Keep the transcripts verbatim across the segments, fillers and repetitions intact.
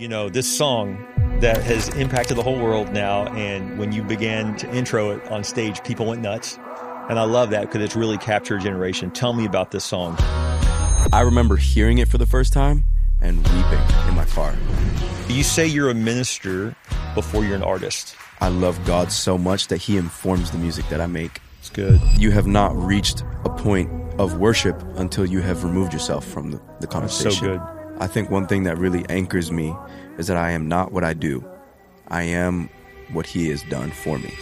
You know, this song that has impacted the whole world now, and when you began to intro it on stage, people went nuts. And I love that because it's really captured a generation. Tell me about this song. I remember hearing it for the first time and weeping in my car. You say you're a minister before you're an artist. I love God so much that he informs the music that I make. It's good. You have not reached a point of worship until you have removed yourself from the, the conversation. So good. I think one thing that really anchors me is that I am not what I do. I am what he has done for me.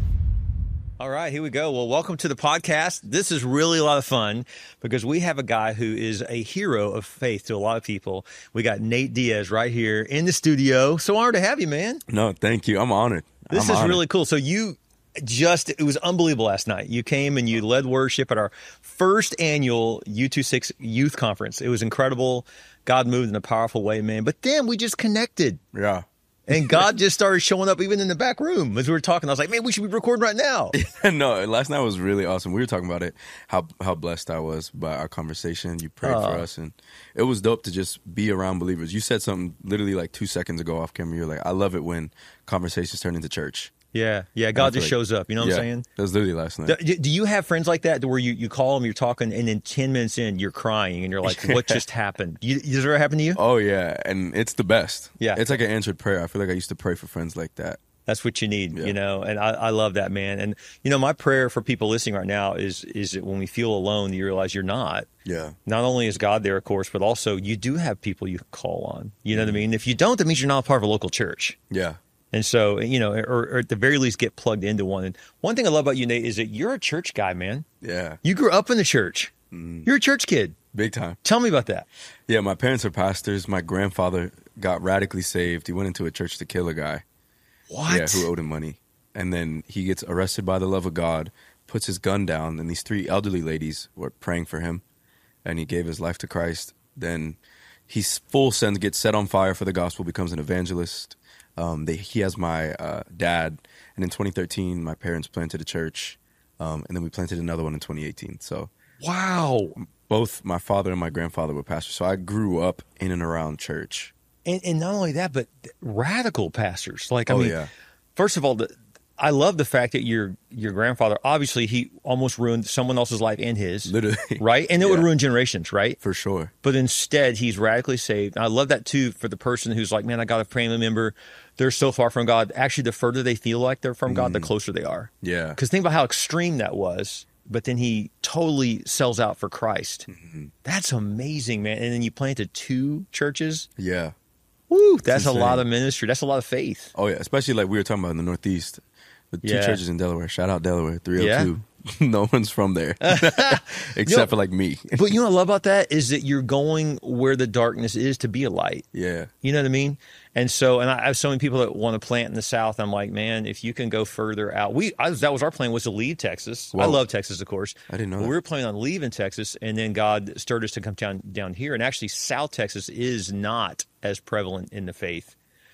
All right, here we go. Well, welcome to the podcast. This is really a lot of fun because we have a guy who is a hero of faith to a lot of people. We got Nate Diaz right here in the studio. So honored to have you, man. No, thank you. I'm honored. This I'm is honored. really cool. So you just, it was unbelievable last night. You came and you led worship at our first annual U twenty-six Youth Conference. It was incredible. God moved in a powerful way, man. But then we just connected. Yeah. And God just started showing up even in the back room as we were talking. I was like, man, we should be recording right now. No, last night was really awesome. We were talking about it, how how blessed I was by our conversation. You prayed uh, for us, and it was dope to just be around believers. You said something literally like two seconds ago off camera. You're like, I love it when conversations turn into church. Yeah, yeah. God just like, shows up. You know what yeah, I'm saying? That was literally last night. Do, do you have friends like that where you, you call them, you're talking, and then ten minutes in, you're crying, and you're like, what just happened? You, does it ever happen to you? Oh, yeah, and it's the best. Yeah. It's like an answered prayer. I feel like I used to pray for friends like that. That's what you need, Yeah. you know, and I, I love that, man. And, you know, my prayer for people listening right now is is that when we feel alone, you realize you're not. Yeah. Not only is God there, of course, but also you do have people you can call on. You know what I mean? If you don't, that means you're not a part of a local church. Yeah. And so, you know, or, or at the very least, get plugged into one. And one thing I love about you, Nate, is that you're a church guy, man. Yeah. You grew up in the church. Mm. You're a church kid. Big time. Tell me about that. Yeah, my parents are pastors. My grandfather got radically saved. He went into a church to kill a guy. What? Yeah, who owed him money. And then he gets arrested by the love of God, puts his gun down, and these three elderly ladies were praying for him, and he gave his life to Christ. Then he's full send, gets set on fire for the gospel, becomes an evangelist. Um, they, he has my uh, dad, and in twenty thirteen, my parents planted a church, um, and then we planted another one in twenty eighteen. So, wow. Both my father and my grandfather were pastors, so I grew up in and around church. And, and not only that, but radical pastors. Like, I Oh, mean, yeah. first of all, the, I love the fact that your your grandfather, obviously, he almost ruined someone else's life and his. Literally. Right? And it would Yeah. ruin generations, right? For sure. But instead, he's radically saved. And I love that, too, for the person who's like, man, I got a family member. They're so far from God. Actually, the further they feel like they're from God, the closer they are. Yeah. Because think about how extreme that was. But then he totally sells out for Christ. Mm-hmm. That's amazing, man. And then you planted two churches. Yeah. Woo, that's a insane. lot of ministry. That's a lot of faith. Oh, yeah. Especially like we were talking about in the Northeast. The two Yeah. churches in Delaware. Shout out Delaware, three oh two. No one's from there except You know, for like me. But you know what I love about that is that you're going where the darkness is to be a light. Yeah. You know what I mean? And so, and I have so many people that want to plant in the South. I'm like, man, if you can go further out, we I, that was our plan, was to leave Texas. Whoa. I love Texas, of course. I didn't know But that. we were planning on leaving Texas, and then God stirred us to come down down here. And actually, South Texas is not as prevalent in the faith.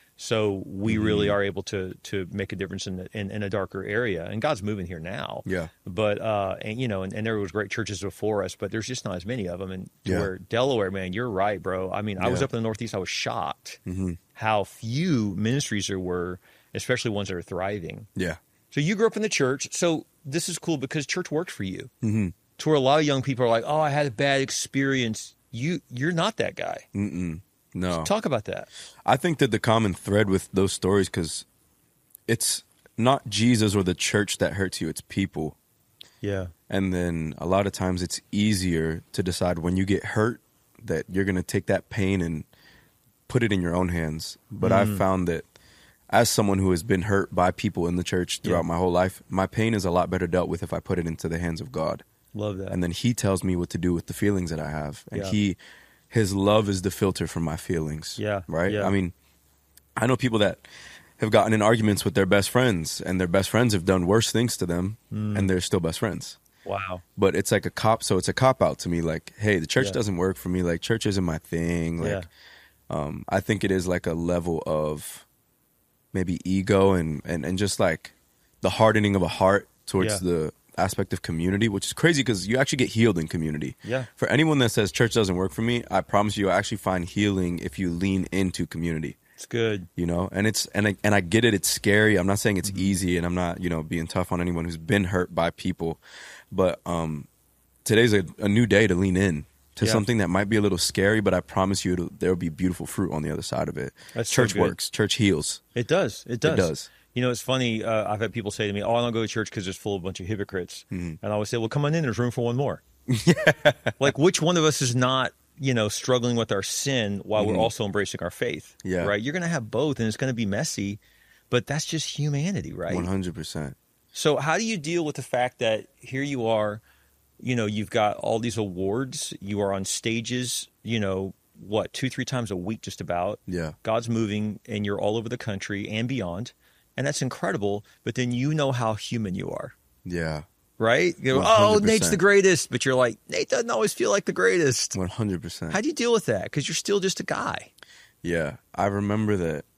So we Mm-hmm. really are able to to make a difference in, the, in in a darker area, and God's moving here now. Yeah. But uh, and you know, and, and there was great churches before us, but there's just not as many of them. And to Yeah. where Delaware, man, you're right, bro. I mean, I was Yeah. up in the Northeast. I was shocked Mm-hmm. how few ministries there were, especially ones that are thriving. Yeah. So you grew up in the church. So this is cool because church worked for you. Mm-hmm. To where a lot of young people are like, "Oh, I had a bad experience." You you're not that guy. Mm-mm. No. Talk about that. I think that the common thread with those stories, because it's not Jesus or the church that hurts you, it's people. Yeah. And then a lot of times it's easier to decide when you get hurt that you're going to take that pain and put it in your own hands. But Mm. I've found that as someone who has been hurt by people in the church throughout Yeah. my whole life, my pain is a lot better dealt with if I put it into the hands of God. Love that. And then he tells me what to do with the feelings that I have. And Yeah. he, his love is the filter for my feelings. Yeah, Right? yeah. I mean, I know people that have gotten in arguments with their best friends, and their best friends have done worse things to them, Mm. and they're still best friends. Wow. But it's like a cop, so it's a cop out to me. Like, hey, the church Yeah. doesn't work for me. Like, church isn't my thing. Like, Yeah. um, I think it is like a level of maybe ego and, and, and just like the hardening of a heart towards Yeah. the aspect of community, which is crazy because you actually get healed in community. Yeah. For anyone that says church doesn't work for me, I promise you, I actually find healing if you lean into community. It's good. You know, and it's and I, and I get it. It's scary. I'm not saying it's Mm-hmm. easy, and I'm not, you know, being tough on anyone who's been hurt by people. But um, today's a, a new day to lean in to Yeah. something that might be a little scary, but I promise you it'll, there'll be beautiful fruit on the other side of it. That's so Church good. works. Church heals. It does. It does. It does. You know, it's funny. Uh, I've had people say to me, "Oh, I don't go to church because it's full of a bunch of hypocrites." Mm-hmm. And I always say, "Well, come on in. There's room for one more." Like, which one of us is not, you know, struggling with our sin while we're also embracing our faith? Mm-hmm. Yeah. Right. You're going to have both, and it's going to be messy, but that's just humanity, right? one hundred percent. So, how do you deal with the fact that here you are, you know, you've got all these awards, you are on stages, you know, what, two, three times a week, just about. Yeah. God's moving, and you're all over the country and beyond. And that's incredible. But then you know how human you are, Yeah. right? You go, one hundred oh, percent. Nate's the greatest. But you're like, Nate doesn't always feel like the greatest. one hundred percent. How do you deal with that? Because you're still just a guy. Yeah. I remember that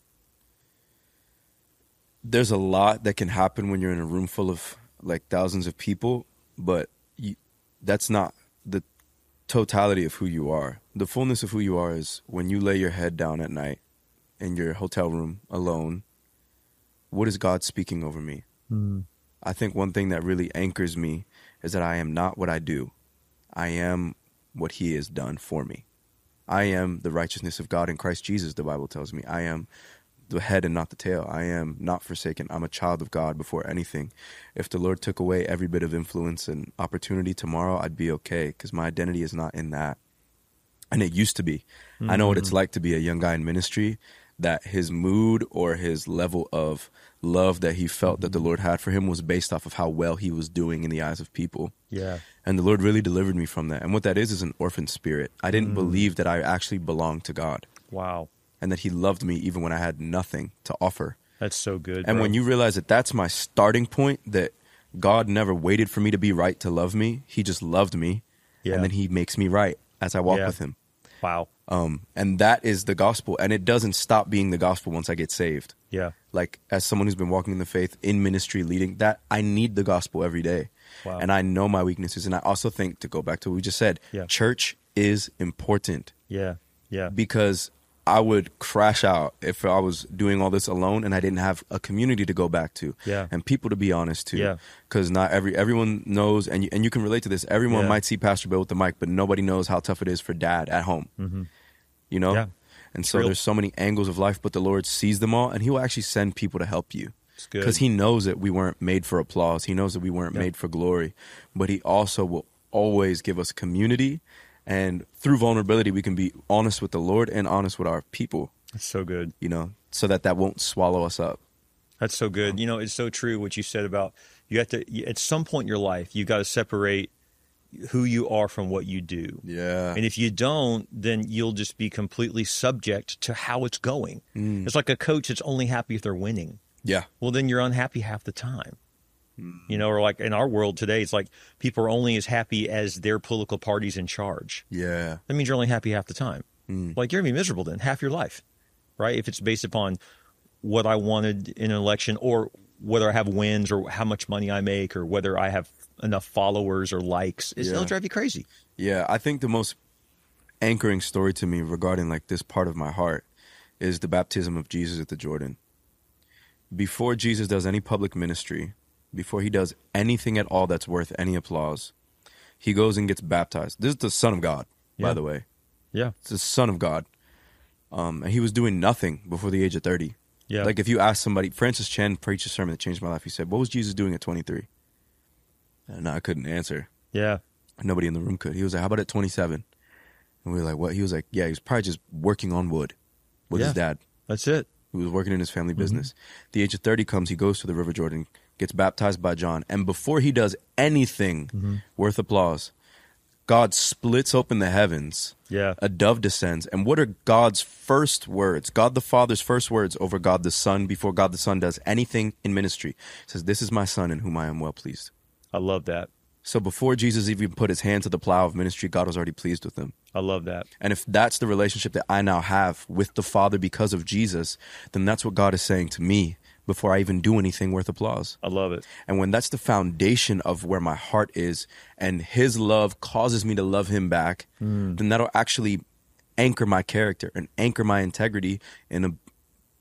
there's a lot that can happen when you're in a room full of like thousands of people, but you, that's not the totality of who you are. The fullness of who you are is when you lay your head down at night in your hotel room alone. What is God speaking over me? Mm. I think one thing that really anchors me is that I am not what I do. I am what he has done for me. I am the righteousness of God in Christ Jesus, the Bible tells me. I am the head and not the tail. I am not forsaken. I'm a child of God before anything. If the Lord took away every bit of influence and opportunity tomorrow, I'd be okay because my identity is not in that. And it used to be. Mm-hmm. I know what it's like to be a young guy in ministry, that his mood or his level of love that he felt mm-hmm. that the Lord had for him was based off of how well he was doing in the eyes of people. Yeah. And the Lord really delivered me from that. And what that is is an orphan spirit. I didn't mm. believe that I actually belonged to God. Wow. And that he loved me even when I had nothing to offer. That's so good. And bro. when you realize that that's my starting point, that God never waited for me to be right to love me. He just loved me. Yeah. And then he makes me right as I walk yeah. with him. Wow. Um, and that is the gospel. And it doesn't stop being the gospel once I get saved. Yeah. Like, as someone who's been walking in the faith, in ministry, leading, that I need the gospel every day. Wow. And I know my weaknesses. And I also think, to go back to what we just said, yeah. church is important. Yeah. Yeah. Because I would crash out if I was doing all this alone and I didn't have a community to go back to. Yeah. And people to be honest to. Yeah. Because not every everyone knows, and you, and you can relate to this. Everyone yeah. might see Pastor Bill with the mic, but nobody knows how tough it is for dad at home. Mm-hmm. You know? Yeah. And so Real. there's so many angles of life, but the Lord sees them all, and he will actually send people to help you. It's good. Because he knows that we weren't made for applause. He knows that we weren't yep. made for glory. But he also will always give us community, and through vulnerability, we can be honest with the Lord and honest with our people. That's so good. You know, so that that won't swallow us up. That's so good. You know, it's so true what you said about you have to, at some point in your life, you got to separate who you are from what you do. Yeah. And if you don't, then you'll just be completely subject to how it's going. Mm. It's like a coach that's only happy if they're winning. Yeah. Well, then you're unhappy half the time. Mm. You know, or like in our world today, it's like people are only as happy as their political party's in charge. Yeah. That means you're only happy half the time. Mm. Like you're going to be miserable then half your life, right? If it's based upon what I wanted in an election, or whether I have wins, or how much money I make, or whether I have enough followers or likes, yeah. it'll drive you crazy. Yeah, I think the most anchoring story to me regarding like this part of my heart is the baptism of Jesus at the Jordan. Before Jesus does any public ministry, before he does anything at all that's worth any applause, he goes and gets baptized. This is the Son of God, yeah. by the way. Yeah. It's the Son of God. Um, and he was doing nothing before the age of thirty. Yeah. Like if you ask somebody, Francis Chan preached a sermon that changed my life. He said, what was Jesus doing at twenty-three? And I couldn't answer. Yeah. Nobody in the room could. He was like, how about at twenty-seven? And we were like, what? He was like, yeah, he was probably just working on wood with yeah. his dad. That's it. He was working in his family mm-hmm. business. The age of thirty comes, he goes to the River Jordan, gets baptized by John. And before he does anything mm-hmm. worth applause, God splits open the heavens. Yeah. A dove descends. And what are God's first words? God the Father's first words over God the Son before God the Son does anything in ministry. He says, this is my Son in whom I am well pleased. I love that. So before Jesus even put his hand to the plow of ministry, God was already pleased with him. I love that. And if that's the relationship that I now have with the Father because of Jesus, then that's what God is saying to me before I even do anything worth applause. I love it. And when that's the foundation of where my heart is, and his love causes me to love him back, mm. then that'll actually anchor my character and anchor my integrity in a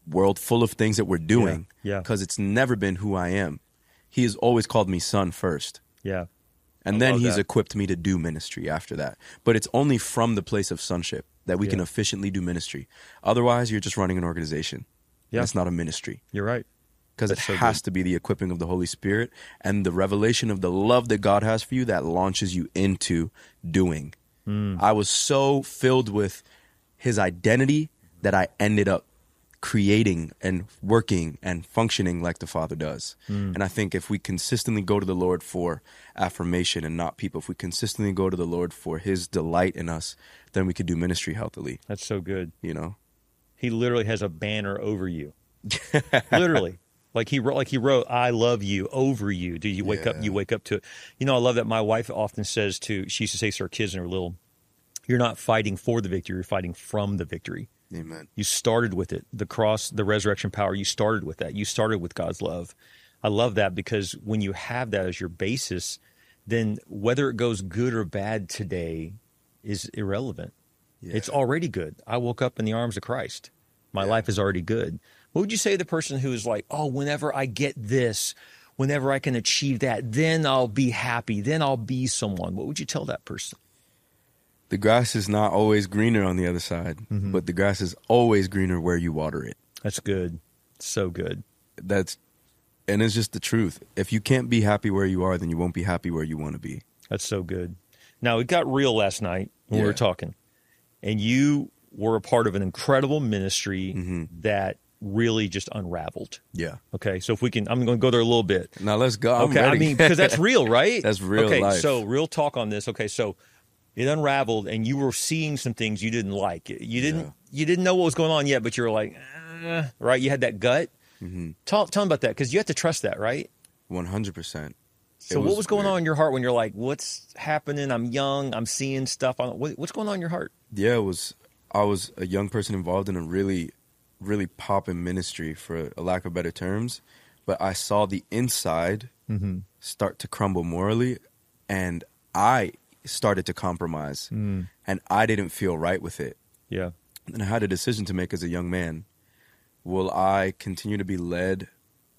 world full of things that we're doing. Yeah. Because it's never been who I am. He has always called me son first. Yeah. And I then love he's that. equipped me to do ministry after that. But it's only from the place of sonship that we Yeah. can efficiently do ministry. Otherwise, you're just running an organization. Yeah. And it's not a ministry. You're right. Because it That's so has good. to be the equipping of the Holy Spirit and the revelation of the love that God has for you that launches you into doing. Mm. I was so filled with his identity that I ended up creating and working and functioning like the Father does. Mm. And I think if we consistently go to the Lord for affirmation and not people, if we consistently go to the Lord for his delight in us, then we could do ministry healthily, That's so good. you know? He literally has a banner over you. Literally. Like he wrote, like he wrote, "I love you" over you. Do you wake up? Yeah. You wake up to it. You know, I love that. My wife often says to. She used to say to her kids when they were little, "You're not fighting for the victory. You're fighting from the victory. Amen. You started with it. The cross, the resurrection power. You started with that. You started with God's love." I love that because when you have that as your basis, then whether it goes good or bad today is irrelevant. Yeah. It's already good. I woke up in the arms of Christ. My Yeah. life is already good. What would you say to the person who is like, oh, whenever I get this, whenever I can achieve that, then I'll be happy, then I'll be someone? What would you tell that person? The grass is not always greener on the other side, Mhm. but the grass is always greener where you water it. That's good. So good. That's, and it's just the truth. If you can't be happy where you are, then you won't be happy where you want to be. That's so good. Now, it got real last night when we Yeah. were talking, and you were a part of an incredible ministry Mhm. that really just unraveled. Yeah. Okay, so if we can, I'm going to go there a little bit. Now let's go. I'm Okay, I ready. mean, because that's real, right? That's real okay, life. so real talk on this. Okay, so it unraveled, and you were seeing some things you didn't like. You didn't, Yeah. you didn't know what was going on yet, but you were like, eh, right? You had that gut. Mhm. Tell, tell them about that because you have to trust that, right? one hundred percent. So It what was was going weird. on in your heart when you're like, what's happening? I'm young. I'm seeing stuff. On, what, what's going on in your heart? Yeah, it was. I was a young person involved in a really, really poppin' ministry, for a lack of better terms. But I saw the inside Mm-hmm. start to crumble morally, and I started to compromise, Mm. and I didn't feel right with it. Yeah. And I had a decision to make as a young man. Will I continue to be led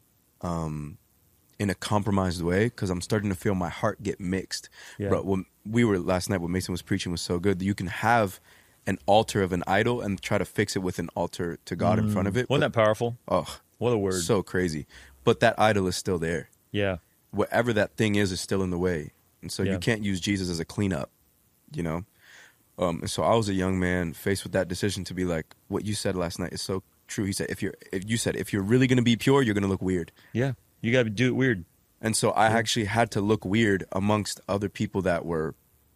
um, in a compromised way? Because I'm starting to feel my heart get mixed. Yeah. But when we were last night, what Mason was preaching was so good. You can have an altar of an idol and try to fix it with an altar to God in front of it. Wasn't but- that powerful? Oh, What a word. so crazy. But that idol is still there. Yeah. Whatever that thing is is still in the way. And so Yeah. you can't use Jesus as a cleanup, you know? Um, and so I was a young man faced with that decision to be like, what you said last night is so true. He said, if you're, if you said, if you're really going to be pure, you're going to look weird. Yeah. You got to do it weird. And so I actually had to look weird amongst other people that were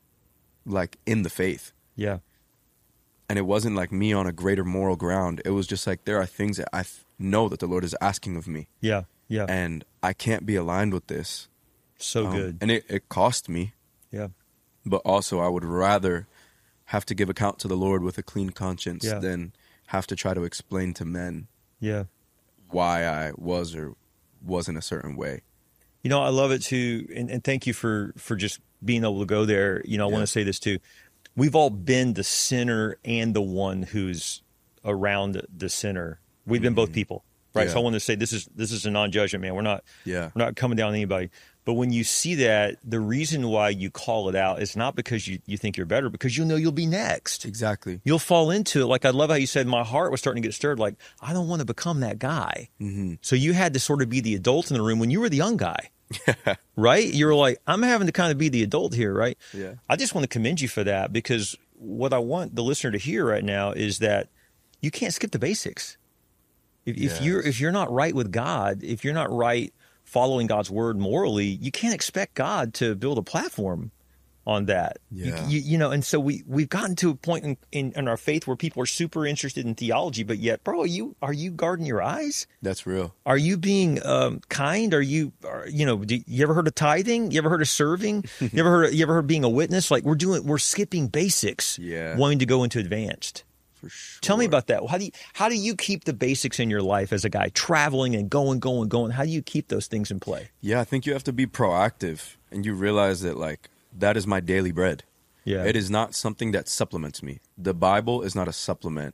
like in the faith. Yeah. And it wasn't like me on a greater moral ground. It was just like, there are things that I th- know that the Lord is asking of me, Yeah. Yeah. and I can't be aligned with this. So Um, good. And it, it cost me, Yeah. but also I would rather have to give account to the Lord with a clean conscience Yeah. than have to try to explain to men Yeah. why I was or wasn't a certain way. You know, I love it too, and, and thank you for for just being able to go there. You know, I Yeah. want to say this too. We've all been the sinner and the one who's around the sinner. We've been both people, right? Yeah. So I want to say this is this is a non-judgment, man. We're not Yeah. we're not coming down on anybody. But when you see that, the reason why you call it out is not because you, you think you're better, because you know you'll be next. Exactly. You'll fall into it. Like, I love how you said, my heart was starting to get stirred. Like, I don't want to become that guy. Mm-hmm. So you had to sort of be the adult in the room when you were the young guy, right? You were like, I'm having to kind of be the adult here, right? Yeah. I just want to commend you for that, because what I want the listener to hear right now is that you can't skip the basics. If, if Yes. you're if you're not right with God, if you're not right following God's word morally, you can't expect God to build a platform on that. You- Yeah. You, you know, and so we we've gotten to a point in, in, in our faith where people are super interested in theology, but yet, bro, are you are you guarding your eyes? That's real. Are you being um, kind? Are you, are, you know, do you ever heard of tithing? You ever heard of serving? you ever heard? Of, you ever heard of being a witness? Like, we're doing, we're skipping basics, Yeah. wanting to go into advanced. For sure. Tell me about that. How do you how do you keep the basics in your life as a guy traveling and going, going, going? How do you keep those things in play? Yeah, I think you have to be proactive, and you realize that, like, that is my daily bread. Yeah, It is not something that supplements me. The Bible is not a supplement.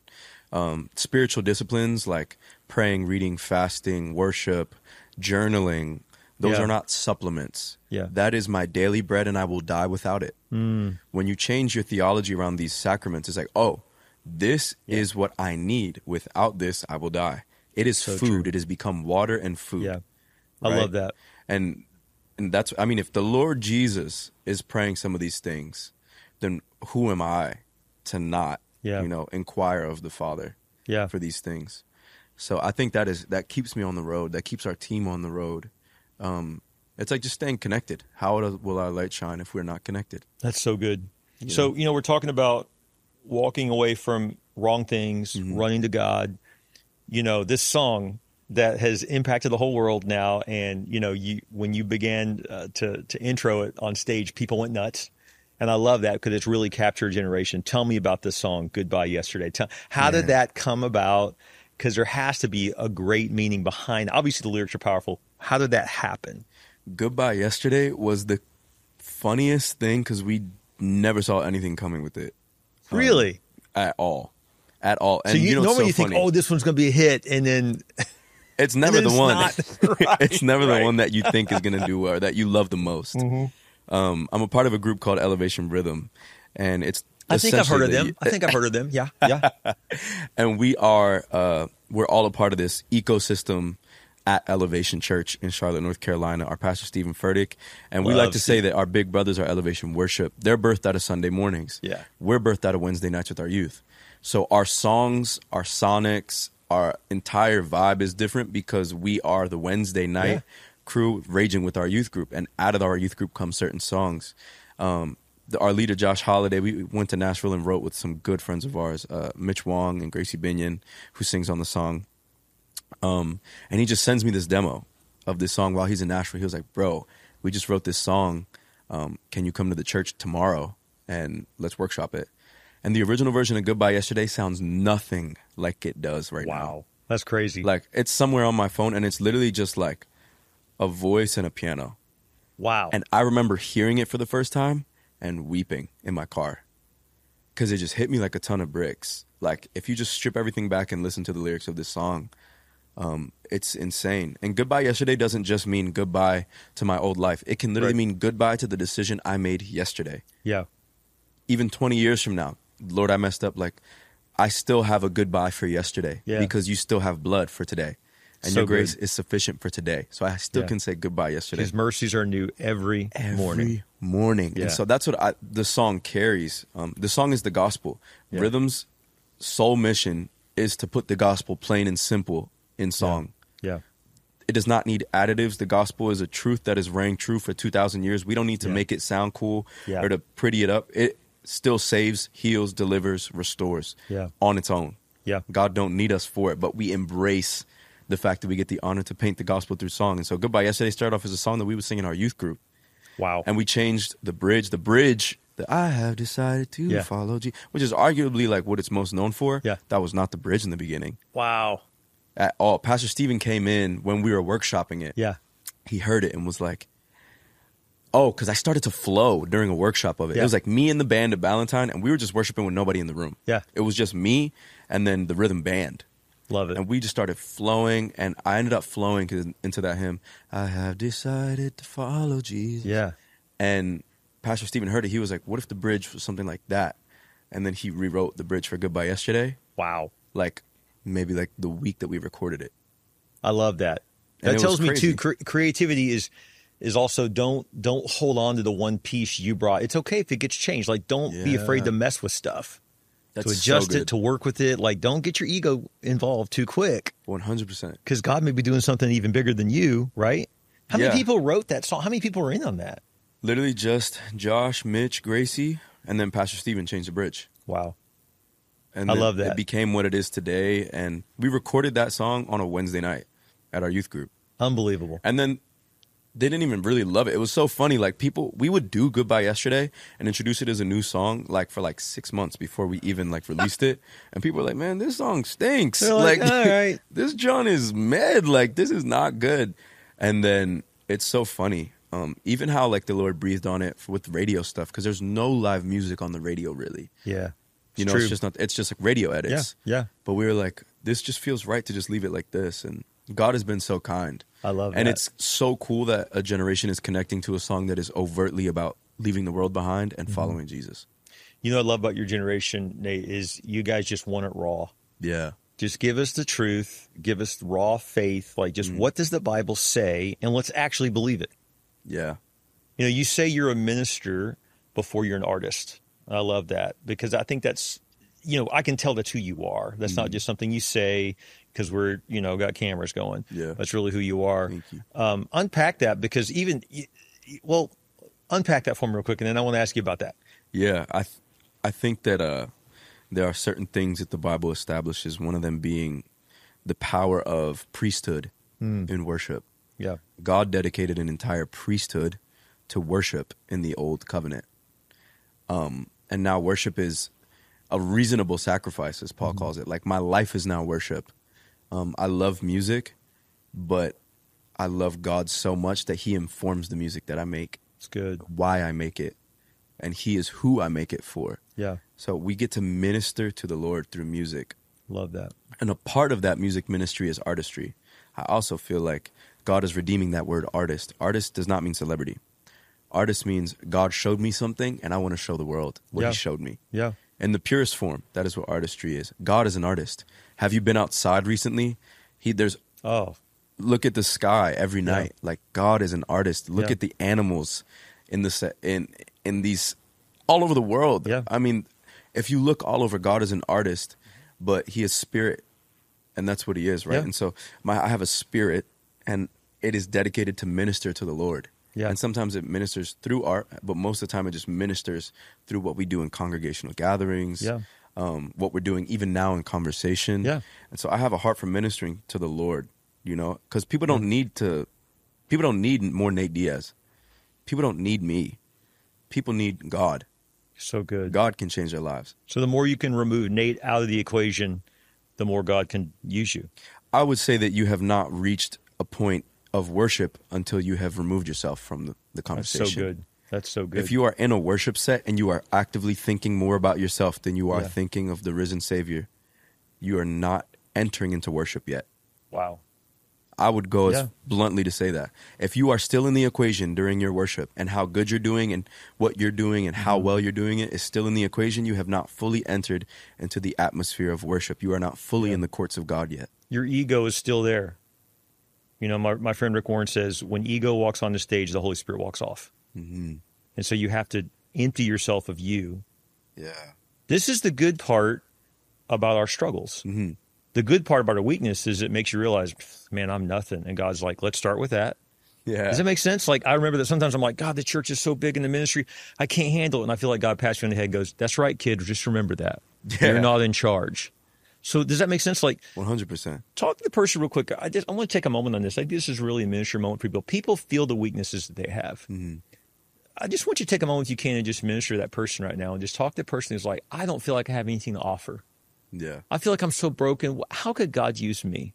Um, spiritual disciplines like praying, reading, fasting, worship, journaling, those Yeah. are not supplements. Yeah. That is my daily bread and I will die without it. Mm. When you change your theology around these sacraments, it's like, oh, this Yeah. is what I need. Without this, I will die. It is So food. true. It has become water and food. Yeah. I right? love that. And and that's, I mean, if the Lord Jesus is praying some of these things, then who am I to not, Yeah. you know, inquire of the Father Yeah. for these things? So I think that is that keeps me on the road. That keeps our team on the road. Um, it's like just staying connected. How will our light shine if we're not connected? That's so good. You So, know? you know, we're talking about walking away from wrong things, Mhm. running to God. You know, this song that has impacted the whole world now. And, you know, you when you began uh, to, to intro it on stage, people went nuts. And I love that because it's really captured a generation. Tell me about this song, Goodbye Yesterday. Tell, how Yeah. did that come about? Because there has to be a great meaning behind. Obviously, the lyrics are powerful. How did that happen? Goodbye Yesterday was the funniest thing because we never saw anything coming with it. Um, Really? At all. At all. And so you, you know, normally it's you so think, funny. oh, this one's going to be a hit. And then It's never and the then one. it's not. Right, it's never right. the one that you think is going to do well, that you love the most. Mm-hmm. Um, I'm a part of a group called Elevation Rhythm, and it's I think I've heard of essentially them. I think I've heard of them. Yeah, yeah. and we are uh, we're all a part of this ecosystem at Elevation Church in Charlotte, North Carolina. Our pastor Stephen Furtick, and we Love like to say that our big brothers are Elevation Worship. They're birthed out of Sunday mornings. Yeah. We're birthed out of Wednesday nights with our youth. So our songs, our sonics, our entire vibe is different because we are the Wednesday night Yeah. crew raging with our youth group, and out of our youth group come certain songs. Um, the, our leader Josh Holiday, we went to Nashville and wrote with some good friends of ours, uh, Mitch Wong and Gracie Binion, who sings on the song. Um, and he just sends me this demo of this song while he's in Nashville. He was like, "Bro, we just wrote this song. Um, can you come to the church tomorrow and let's workshop it?" And the original version of Goodbye Yesterday sounds nothing like it does right now. Wow, that's crazy. Like, it's somewhere on my phone, and it's literally just like a voice and a piano. wow. And I remember hearing it for the first time and weeping in my car because it just hit me like a ton of bricks. Like, if you just strip everything back and listen to the lyrics of this song, um, it's insane. And Goodbye Yesterday doesn't just mean goodbye to my old life. It can literally Right. mean goodbye to the decision I made yesterday. yeah, Even twenty years from now, Lord, I messed up. Like, I still have a goodbye for yesterday Yeah. because you still have blood for today. And So your grace good. is sufficient for today. So I still Yeah. can say goodbye yesterday. His mercies are new every, Every morning. morning. Yeah. And so that's what I, the song carries. Um, the song is the gospel. Yeah. Rhythm's sole mission is to put the gospel plain and simple in song. Yeah, It does not need additives. The gospel is a truth that has rang true for two thousand years. We don't need to Yeah. make it sound cool Yeah. or to pretty it up. It still saves, heals, delivers, restores Yeah. on its own. yeah, God don't need us for it, but we embrace the fact that we get the honor to paint the gospel through song. And so Goodbye Yesterday started off as a song that we would sing in our youth group. wow. And we changed the bridge. The bridge that I have decided to Yeah. follow G, which is arguably like what it's most known for. Yeah. That was not the bridge in the beginning wow. at all. Pastor Stephen came in when we were workshopping it. Yeah, He heard it and was like, oh, because I started to flow during a workshop of it. Yeah. It was like me and the band of Ballantyne, and we were just worshiping with nobody in the room. Yeah. It was just me and then the rhythm band. love it. And we just started flowing, and I ended up flowing 'cause- into that hymn, I have decided to follow Jesus. yeah, And Pastor Stephen heard it. He was like, what if the bridge was something like that? And then he rewrote the bridge for Goodbye Yesterday, wow. like maybe like the week that we recorded it. I love that. And That it was tells me crazy. too. Cre- creativity is is also don't don't hold on to the one piece you brought. It's okay if it gets changed. Like, don't be Yeah. afraid to mess with stuff, That's to adjust so good. it, to work with it. Like, don't get your ego involved too quick, one hundred percent. because God may be doing something even bigger than you. Right? How many Yeah. people wrote that song? How many people were in on that? Literally just Josh, Mitch, Gracie, and then Pastor Stephen changed the bridge. Wow. And I then love that. It became what it is today. And we recorded that song on a Wednesday night at our youth group. Unbelievable. And then they didn't even really love it. It was so funny. Like, people, we would do Goodbye Yesterday and introduce it as a new song, like for like six months before we even like released it. And people were like, man, this song stinks. They're like, all right. This John is mad. Like, this is not good. And then it's so funny. Um, even how like the Lord breathed on it for, with radio stuff, because there's no live music on the radio really. Yeah. You know, true. it's just not, it's just like radio edits. Yeah, yeah. But we were like, this just feels right to just leave it like this. And God has been so kind. I love and that. it's so cool that a generation is connecting to a song that is overtly about leaving the world behind and mm-hmm. following Jesus. You know what I love about your generation, Nate, is you guys just want it raw. Yeah. Just give us the truth. Give us raw faith. Like, just mm-hmm. what does the Bible say? And let's actually believe it. Yeah. You know, you say you're a minister before you're an artist. I love that because I think that's, you know, I can tell that's who you are. That's mm-hmm. not just something you say because we're, you know, got cameras going. Yeah. That's really who you are. Thank you. Um, unpack that because even, well, unpack that for me real quick, and then I want to ask you about that. Yeah, I th- I think that uh, there are certain things that the Bible establishes, one of them being the power of priesthood mm. in worship. Yeah. God dedicated an entire priesthood to worship in the Old Covenant. Um, and now worship is a reasonable sacrifice, as Paul mm-hmm. calls it. Like, my life is now worship. Um, I love music, but I love God so much that he informs the music that I make. It's good. Why I make it. And he is who I make it for. Yeah. So we get to minister to the Lord through music. Love that. And a part of that music ministry is artistry. I also feel like God is redeeming that word artist. Artist does not mean celebrity. Artist means God showed me something and I want to show the world what yeah. he showed me. Yeah. In the purest form, that is what artistry is. God is an artist. Have you been outside recently? He there's oh, look at the sky every yeah. night. Like, God is an artist. Look yeah. at the animals in the set in in these all over the world. Yeah. I mean, if you look all over, God is an artist, but he is spirit, and that's what he is, right? Yeah. And so my I have a spirit, and it is dedicated to minister to the Lord. Yeah. And sometimes it ministers through art, but most of the time it just ministers through what we do in congregational gatherings, yeah. um, what we're doing even now in conversation. Yeah. And so I have a heart for ministering to the Lord, you know, because people don't yeah. need to, people don't need more Nate Diaz. People don't need me. People need God. So good. God can change their lives. So the more you can remove Nate out of the equation, the more God can use you. I would say that you have not reached a point of worship until you have removed yourself from the, the conversation. That's so good. That's so good. If you are in a worship set and you are actively thinking more about yourself than you are yeah. thinking of the risen Savior, you are not entering into worship yet. Wow. I would go yeah. as bluntly to say that. If you are still in the equation during your worship and how good you're doing and what you're doing and how mm-hmm. well you're doing it is still in the equation, you have not fully entered into the atmosphere of worship. You are not fully yeah. in the courts of God yet. Your ego is still there. You know, my, my friend Rick Warren says, when ego walks on the stage, the Holy Spirit walks off. Mm-hmm. And so you have to empty yourself of you. Yeah. This is the good part about our struggles. Mm-hmm. The good part about our weakness is it makes you realize, man, I'm nothing. And God's like, let's start with that. Yeah. Does that make sense? Like, I remember that sometimes I'm like, God, the church is so big in the ministry, I can't handle it. And I feel like God pats me on the head and goes, that's right, kid. Just remember that. Yeah. You're not in charge. So does that make sense? Like, one hundred percent. Talk to the person real quick. I just I want to take a moment on this. I think this is really a ministry moment for people. People feel the weaknesses that they have. Mm-hmm. I just want you to take a moment if you can and just minister to that person right now and just talk to the person who's like, I don't feel like I have anything to offer. Yeah. I feel like I'm so broken. How could God use me?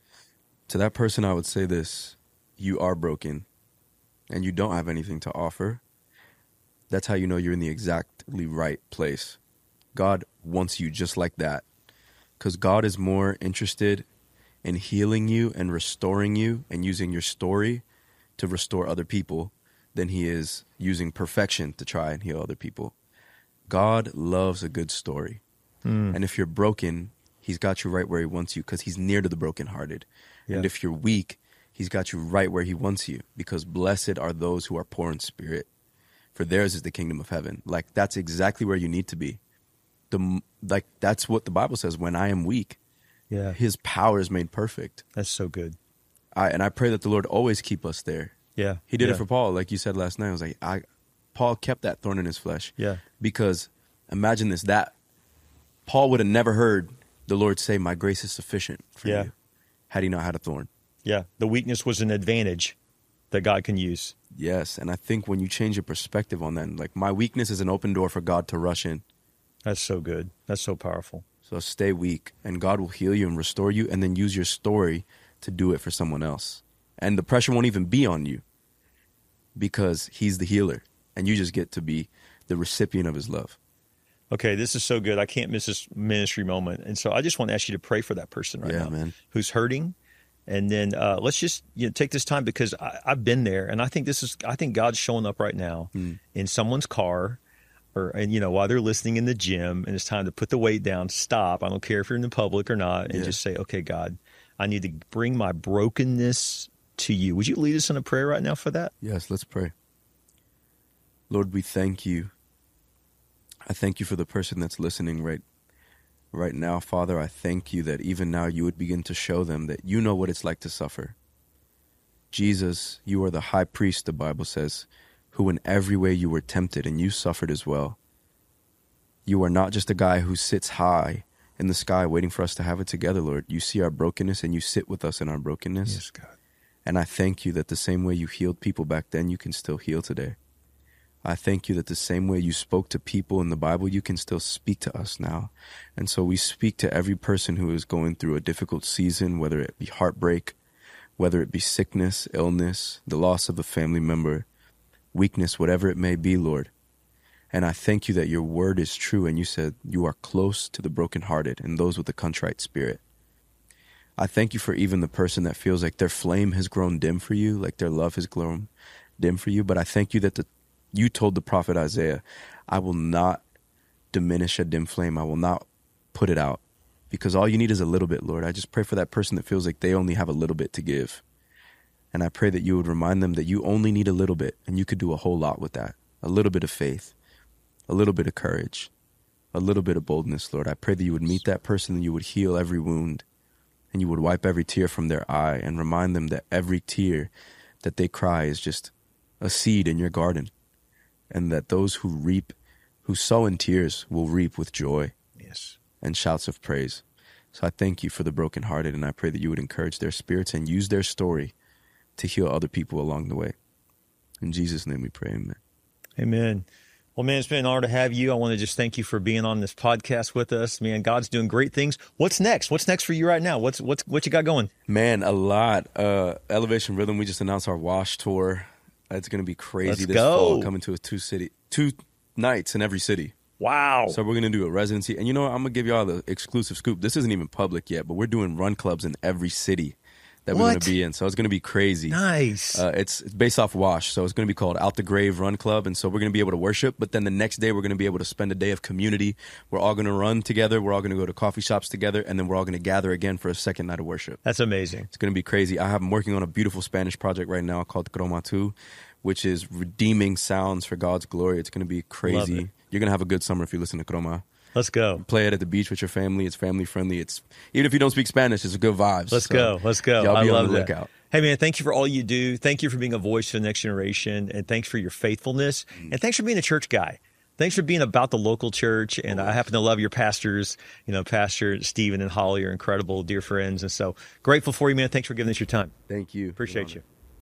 To that person, I would say this. You are broken and you don't have anything to offer. That's how you know you're in the exactly right place. God wants you just like that. Because God is more interested in healing you and restoring you and using your story to restore other people than he is using perfection to try and heal other people. God loves a good story. Mm. And if you're broken, he's got you right where he wants you because he's near to the brokenhearted. Yeah. And if you're weak, he's got you right where he wants you because blessed are those who are poor in spirit, for theirs is the kingdom of heaven. Like, that's exactly where you need to be. The, like that's what the Bible says. When I am weak, yeah, his power is made perfect. That's so good. I and I pray that the Lord always keep us there. Yeah, he did yeah. it for Paul, like you said last night. I was like, I, Paul kept that thorn in his flesh. Yeah, because imagine this: that Paul would have never heard the Lord say, "My grace is sufficient for yeah. you," had he not had a thorn. Yeah, the weakness was an advantage that God can use. Yes, and I think when you change your perspective on that, like my weakness is an open door for God to rush in. That's so good. That's so powerful. So stay weak, and God will heal you and restore you, and then use your story to do it for someone else. And the pressure won't even be on you because he's the healer, and you just get to be the recipient of his love. Okay, this is so good. I can't miss this ministry moment. And so I just want to ask you to pray for that person right Yeah, now man. who's hurting. And then uh, let's just you know, take this time because I, I've been there, and I think this is. I think God's showing up right now Mm. in someone's car, or and you know while they're listening in the gym, and it's time to put the weight down, stop. I don't care if you're in the public or not, and Yeah. just say, "Okay, God, I need to bring my brokenness to you." Would you lead us in a prayer right now for that? Yes, let's pray. Lord, we thank you. I thank you for the person that's listening right right now, Father. I thank you that even now you would begin to show them that you know what it's like to suffer. Jesus, you are the high priest, the Bible says, who in every way you were tempted and you suffered as well. You are not just a guy who sits high in the sky waiting for us to have it together, Lord. You see our brokenness and you sit with us in our brokenness. Yes, God. And I thank you that the same way you healed people back then, you can still heal today. I thank you that the same way you spoke to people in the Bible, you can still speak to us now. And so we speak to every person who is going through a difficult season, whether it be heartbreak, whether it be sickness, illness, the loss of a family member, weakness, whatever it may be, Lord. And I thank you that your word is true, and you said you are close to the brokenhearted and those with a contrite spirit. I thank you for even the person that feels like their flame has grown dim for you, like their love has grown dim for you. But I thank you that the you told the prophet Isaiah, I will not diminish a dim flame. I will not put it out, because all you need is a little bit, Lord. I just pray for that person that feels like they only have a little bit to give. And I pray that you would remind them that you only need a little bit, and you could do a whole lot with that. A little bit of faith, a little bit of courage, a little bit of boldness, Lord. I pray that you would meet that person, and you would heal every wound, and you would wipe every tear from their eye and remind them that every tear that they cry is just a seed in your garden. And that those who reap, who sow in tears, will reap with joy Yes. and shouts of praise. So I thank you for the brokenhearted, and I pray that you would encourage their spirits and use their story to heal other people along the way. In Jesus' name we pray, amen. Amen. Well, man, it's been an honor to have you. I want to just thank you for being on this podcast with us. Man, God's doing great things. What's next? What's next for you right now? What's what's what you got going? Man, a lot. Uh, Elevation Rhythm, we just announced our Wash Tour. It's going to be crazy Let's this go. fall, coming to a two city, two nights in every city. Wow. So we're going to do a residency. And you know what? I'm going to give y'all the exclusive scoop. This isn't even public yet, but we're doing run clubs in every city that we're going What? to be in. So it's going to be crazy. Nice. Uh, it's, it's based off Wash. So it's going to be called Out the Grave Run Club. And so we're going to be able to worship. But then the next day, we're going to be able to spend a day of community. We're all going to run together. We're all going to go to coffee shops together. And then we're all going to gather again for a second night of worship. That's amazing. It's going to be crazy. I have, I'm working on a beautiful Spanish project right now called Croma two, which is redeeming sounds for God's glory. It's going to be Love crazy. it. You're going to have a good summer if you listen to Croma. Let's go. Play it at the beach with your family. It's family friendly. It's even if you don't speak Spanish, it's a good vibes. Let's So go. Let's go. Y'all I be love on the that. lookout. Hey, man, thank you for all you do. Thank you for being a voice for the next generation. And thanks for your faithfulness. And thanks for being a church guy. Thanks for being about the local church. And I happen to love your pastors. You know, Pastor Stephen and Holly are incredible, dear friends. And so grateful for you, man. Thanks for giving us your time. Thank you. Appreciate you.